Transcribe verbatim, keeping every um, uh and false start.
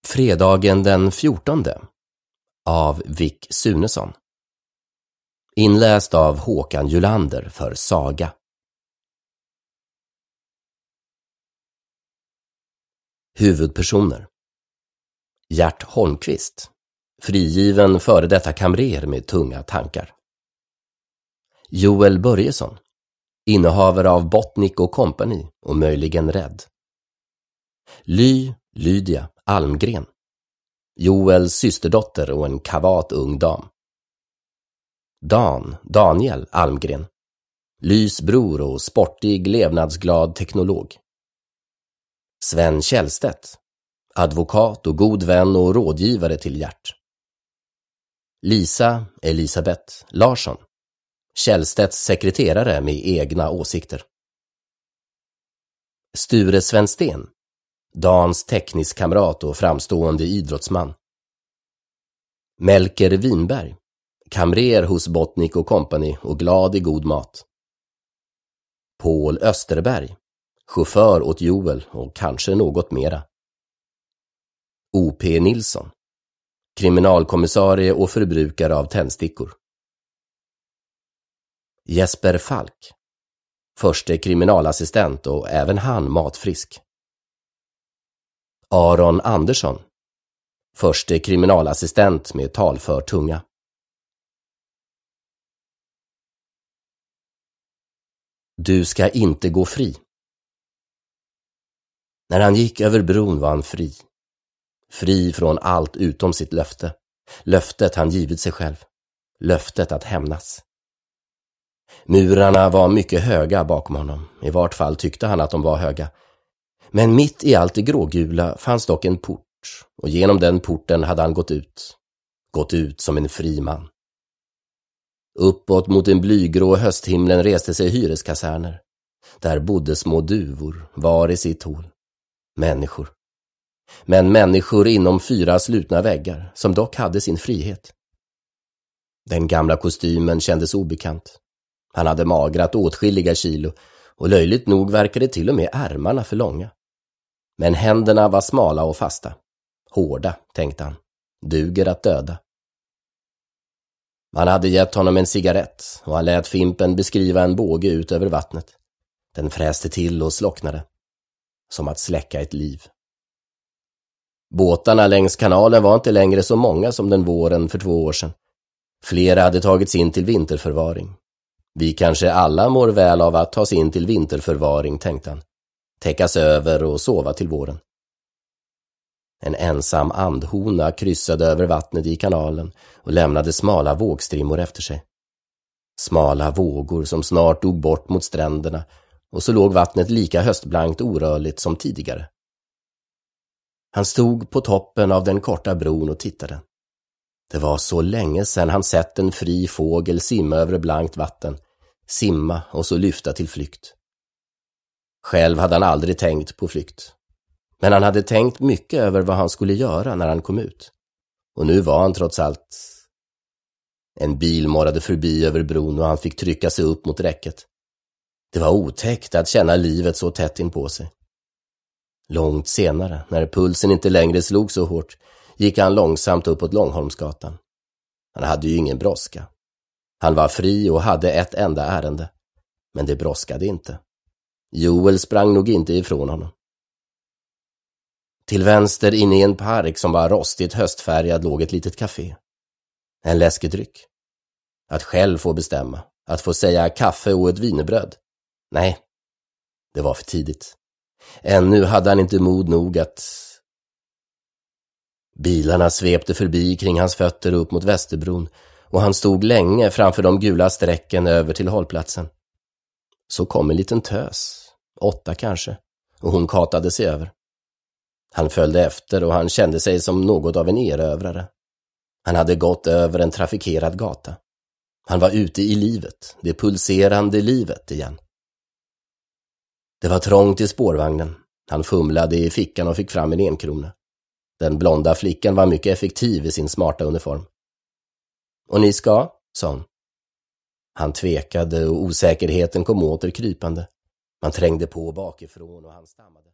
Fredagen den fjortonde av Vic Sunesson. Inläst av Håkan Julander för Saga. Huvudpersoner: Gert Holmqvist, frigiven före detta kamrer med tunga tankar. Joel Börjesson, innehavare av Botnick och Company och möjligen rädd. Ly Lydia Almgren, Joels systerdotter och en kavat ung dam. Dan Daniel Almgren, Lys bror och sportig, levnadsglad teknolog. Sven Källstedt, advokat och god vän och rådgivare till Gert. Lisa Elisabeth Larsson, Källstedts sekreterare med egna åsikter. Sture Svensten, Dans teknisk kamrat och framstående idrottsman. Melker Winberg, kamrer hos Botnick och Company och glad i god mat. Paul Österberg, chaufför åt Joel och kanske något mera. O P Nilsson, kriminalkommissarie och förbrukare av tändstickor. Jesper Falk, förste kriminalassistent och även han matfrisk. Aron Andersson, förste kriminalassistent med talför tunga. Du ska inte gå fri. När han gick över bron var han fri. Fri från allt utom sitt löfte. Löftet han givit sig själv. Löftet att hämnas. Murarna var mycket höga bakom honom. I vart fall tyckte han att de var höga. Men mitt i allt det grågula fanns dock en port, och genom den porten hade han gått ut. Gått ut som en fri man. Uppåt mot den blygrå hösthimlen reste sig hyreskaserner. Där bodde små duvor, var i sitt hål. Människor. Men människor inom fyra slutna väggar, som dock hade sin frihet. Den gamla kostymen kändes obekant. Han hade magrat åtskilliga kilo, och löjligt nog verkade till och med ärmarna för långa. Men händerna var smala och fasta. Hårda, tänkte han. Duger att döda. Man hade gett honom en cigarett och han lät Fimpen beskriva en båge ut över vattnet. Den fräste till och slocknade. Som att släcka ett liv. Båtarna längs kanalen var inte längre så många som den våren för två år sedan. Flera hade tagits in till vinterförvaring. Vi kanske alla mår väl av att tas in till vinterförvaring, tänkte han. Täckas över och sova till våren. En ensam andhona kryssade över vattnet i kanalen och lämnade smala vågstrimmor efter sig. Smala vågor som snart dog bort mot stränderna, och så låg vattnet lika höstblankt orörligt som tidigare. Han stod på toppen av den korta bron och tittade. Det var så länge sedan han sett en fri fågel simma över blankt vatten, simma och så lyfta till flykt. Själv hade han aldrig tänkt på flykt. Men han hade tänkt mycket över vad han skulle göra när han kom ut. Och nu var han trots allt... En bil morrade förbi över bron och han fick trycka sig upp mot räcket. Det var otäckt att känna livet så tätt in på sig. Långt senare, när pulsen inte längre slog så hårt, gick han långsamt uppåt Långholmsgatan. Han hade ju ingen brådska. Han var fri och hade ett enda ärende. Men det brådskade inte. Joel sprang nog inte ifrån honom. Till vänster inne i en park som var rostigt höstfärgad låg ett litet café. En läskedryck. Att själv få bestämma. Att få säga kaffe och ett wienerbröd. Nej, det var för tidigt. Ännu hade han inte mod nog att... Bilarna svepte förbi kring hans fötter upp mot Västerbron, och han stod länge framför de gula strecken över till hållplatsen. Så kom en liten tös, åtta kanske, och hon katade sig över. Han följde efter och han kände sig som något av en erövrare. Han hade gått över en trafikerad gata. Han var ute i livet, det pulserande livet igen. Det var trångt i spårvagnen. Han fumlade i fickan och fick fram en enkrona. Den blonda flickan var mycket effektiv i sin smarta uniform. Och ni ska, sa hon. Han tvekade och osäkerheten kom åter krypande. Man trängde på bakifrån och han stammade.